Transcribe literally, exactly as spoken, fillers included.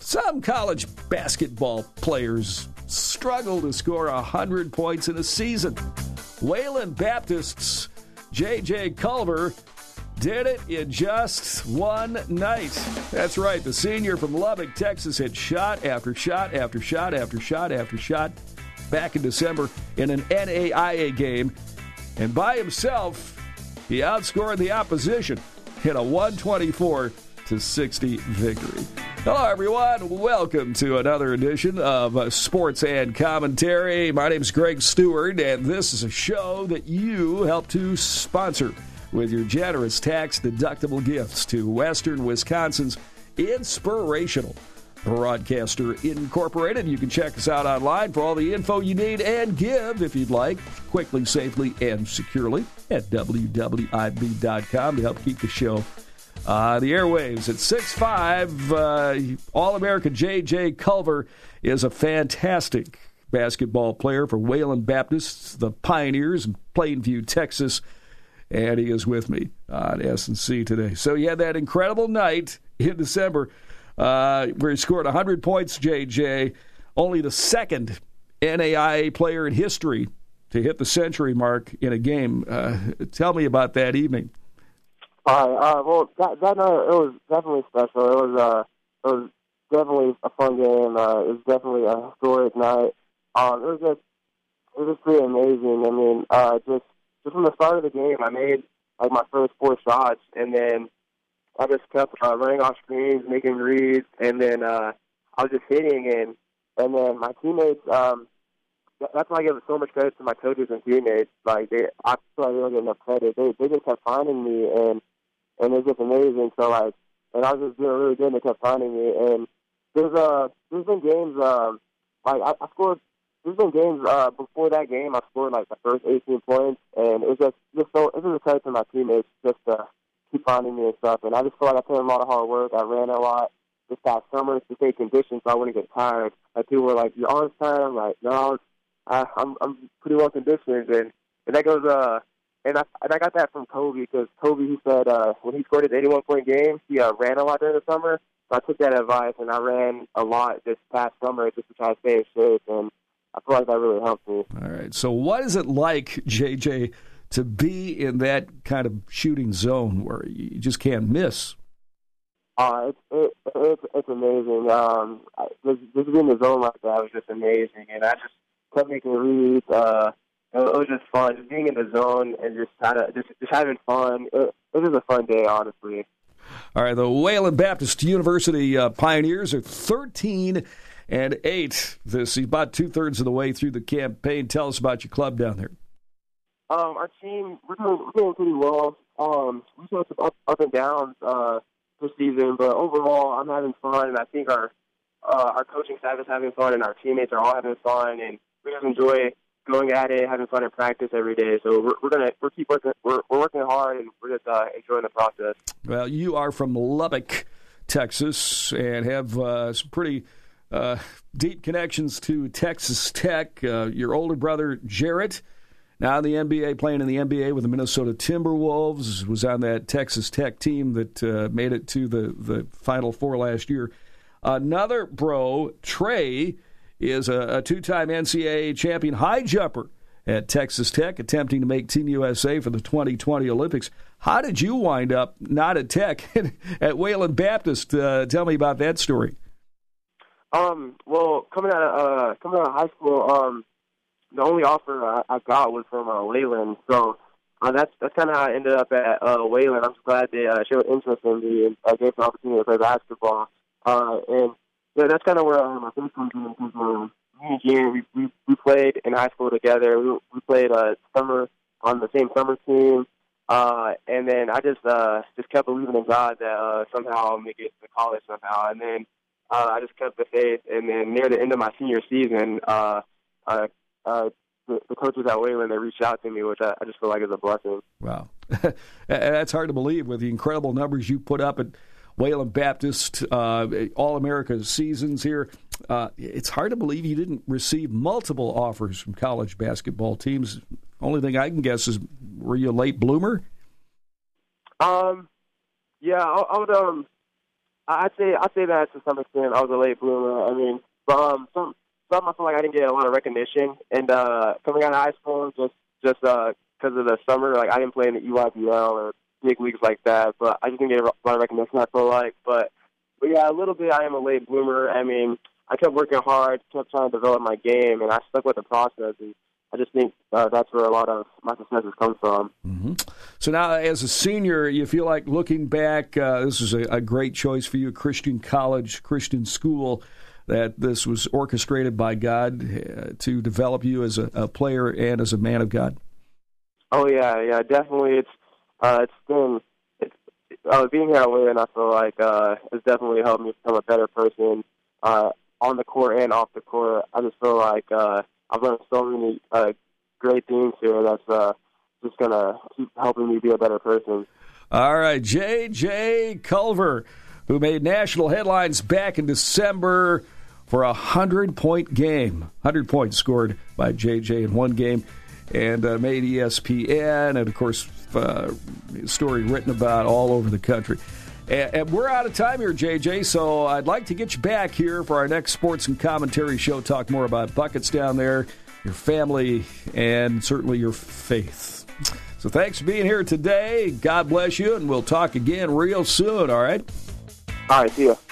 Some college basketball players struggle to score one hundred points in a season. Wayland Baptist's J J. Culver did it in just one night. That's right, the senior from Lubbock, Texas, hit shot after shot after shot after shot after shot back in December in an N A I A game. And by himself, he outscored the opposition in a one twenty-four to sixty victory. Hello, everyone. Welcome to another edition of uh, Sports and Commentary. My name is Greg Stewart, and this is a show that you help to sponsor with your generous tax-deductible gifts to Western Wisconsin's Inspirational Broadcaster Incorporated. You can check us out online for all the info you need and give, if you'd like, quickly, safely, and securely at W W I B dot com to help keep the show Uh, the airwaves at six five, uh, All-American J J. Culver is a fantastic basketball player for Wayland Baptist, the Pioneers in Plainview, Texas, and he is with me on S and C today. So he had that incredible night in December uh, where he scored one hundred points, J J, only the second N A I A player in history to hit the century mark in a game. Uh, tell me about that evening. All right. Uh, well, that that night, it was definitely special. It was uh, it was definitely a fun game. Uh, it was definitely a historic night. Um, it was just it was just pretty amazing. I mean, uh, just just from the start of the game, I made like my first four shots, and then I just kept uh, running off screens, making reads, and then uh, I was just hitting, and and then my teammates. Um, That's why I give so much credit to my coaches and teammates. Like they, I feel like they don't get enough credit. They, they just kept finding me, and and it's just amazing. So like, and I was just doing really good, and they kept finding me. And there's uh, there's been games, um, like I, I scored. There's been games uh before that game. I scored like the first eighteen points, and it was just just so it was a credit to my teammates just to keep finding me and stuff. And I just feel like I put in a lot of hard work. I ran a lot this past summer to stay conditioned, so I wouldn't get tired. Like people were like, "Your arms tired?" I'm like, "No." I, I'm I'm pretty well conditioned, and, and that goes uh and I and I got that from Kobe, because Kobe, he said uh when he scored his eighty-one point game, he uh, ran a lot during the summer. So I took that advice and I ran a lot this past summer just to try to stay in shape, and I feel like that really helped me. All right. So what is it like, J J, to be in that kind of shooting zone where you just can't miss? Uh, it's it, it's it's amazing. Um, just, just being in the zone like that was just amazing, and I just kept making reads. Uh, it was just fun, just being in the zone and just kind of just, just having fun. It, it was a fun day, honestly. All right, the Wayland Baptist University uh, Pioneers are thirteen and eight. This is about two thirds of the way through the campaign. Tell us about your club down there. Um, our team, we're doing, we're doing pretty well. Um, we saw some up, up and downs uh, this season, but overall, I'm having fun, and I think our uh, our coaching staff is having fun, and our teammates are all having fun, and we just enjoy going at it, having fun in practice every day. So we're, we're gonna we're keep working we're, we're working hard, and we're just uh, enjoying the process. Well, you are from Lubbock, Texas, and have uh, some pretty uh, deep connections to Texas Tech. Uh, your older brother Jarrett, now in the N B A, playing in the N B A with the Minnesota Timberwolves, was on that Texas Tech team that uh, made it to the the Final Four last year. Another bro, Trey, is a, a two-time N C double A champion high jumper at Texas Tech, attempting to make Team U S A for the twenty twenty Olympics. How did you wind up not at Tech, at Wayland Baptist? Uh, tell me about that story. Um, well, coming out of uh, coming out of high school, um, the only offer I, I got was from uh, Wayland. So uh, that's that's kind of how I ended up at uh, Wayland. I'm just glad they uh, showed interest in me and uh, gave me an opportunity to play basketball. Uh, and yeah, that's kind of where uh, my first comes in, because um, me and Gene, we, we we played in high school together. We we played uh, summer on the same summer team, uh, and then I just uh, just kept believing in God that uh, somehow I'll make it to college somehow. And then uh, I just kept the faith. And then near the end of my senior season, uh, uh, uh, the, the coaches at Wayland, they reached out to me, which I, I just feel like is a blessing. Wow, that's hard to believe with the incredible numbers you put up at Wayland Baptist, uh, All-America seasons here. Uh, it's hard to believe you didn't receive multiple offers from college basketball teams. Only thing I can guess is, were you a late bloomer? Um, yeah, I, I would. Um, I'd say I'd say that to some extent I was a late bloomer. I mean, but um, some some I feel like I didn't get a lot of recognition, and uh, coming out of high school, just just uh, because of the summer, like I didn't play in the E Y B L or big leagues like that. But I just didn't get a lot of recognition. I feel like, but but yeah, a little bit. I am a late bloomer. I mean, I kept working hard, kept trying to develop my game, and I stuck with the process. And I just think uh, that's where a lot of my successes come from. Mm-hmm. So now, as a senior, you feel like looking back, uh, this was a, a great choice for you, Christian college, Christian school, that this was orchestrated by God uh, to develop you as a, a player and as a man of God? Oh, yeah, yeah, definitely. It's uh, it's been, it's, uh, being here at Wayland, I feel like uh, it's definitely helped me become a better person uh, on the court and off the court. I just feel like uh, I've learned so many uh, great things here that's uh, just going to keep helping me be a better person. All right, J J. Culver, who made national headlines back in December for a one hundred-point game. one hundred points scored by J J in one game, and uh, made E S P N, and, of course, uh, story written about all over the country. And, and we're out of time here, J J, so I'd like to get you back here for our next sports and commentary show, talk more about buckets down there, your family, and certainly your faith. So thanks for being here today. God bless you, and we'll talk again real soon, all right? All right, see ya.